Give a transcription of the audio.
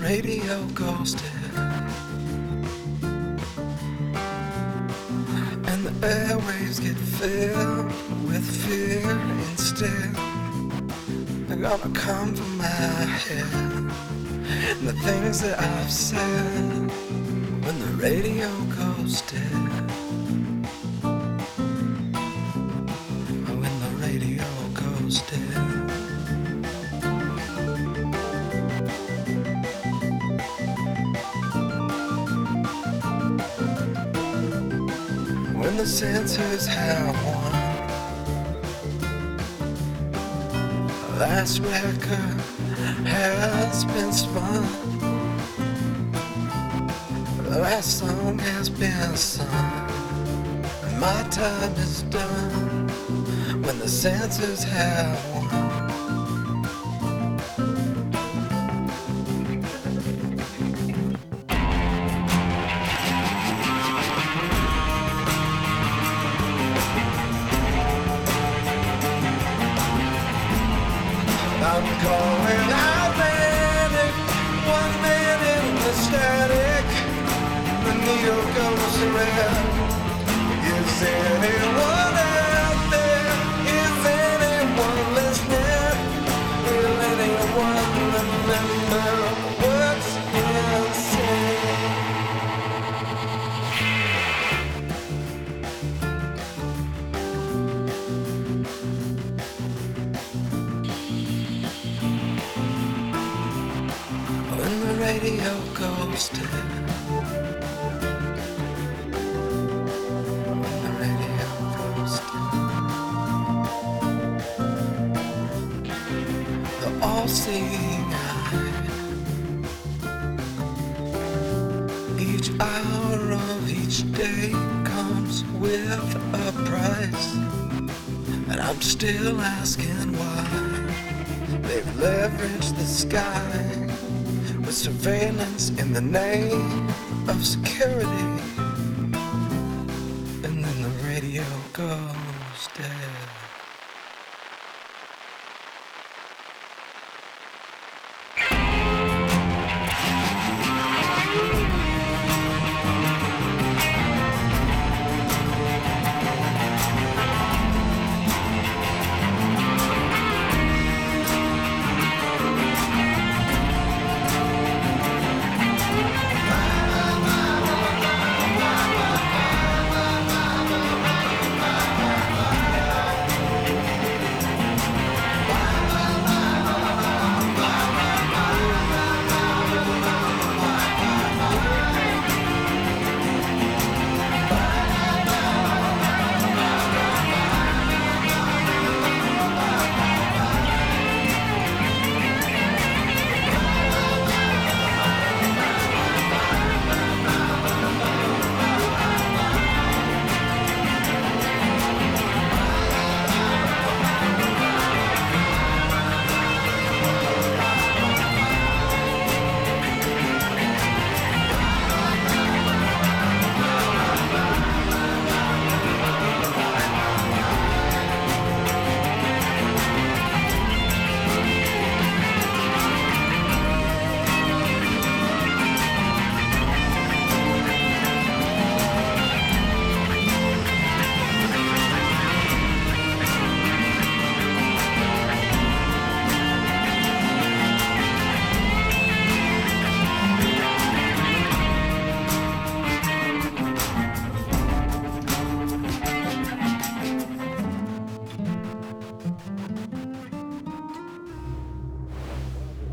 radio goes dead, and the airwaves get filled with fear instead. They're gonna come from my head, and the things that I've said when the radio goes dead. When the radio goes dead. When the senses have won, the last record has been spun, the last song has been sung, and my time is done. When the senses have won. I'm calling out manic, 1 minute in the static, the needle goes red. Is anyone out there? Is anyone listening? Will anyone remember what's been said? When the radio goes dead, when the radio goes dead, the all-seeing eye, each hour of each day comes with a price, and I'm still asking why they've leveraged the sky with surveillance in the name of security. And then the radio goes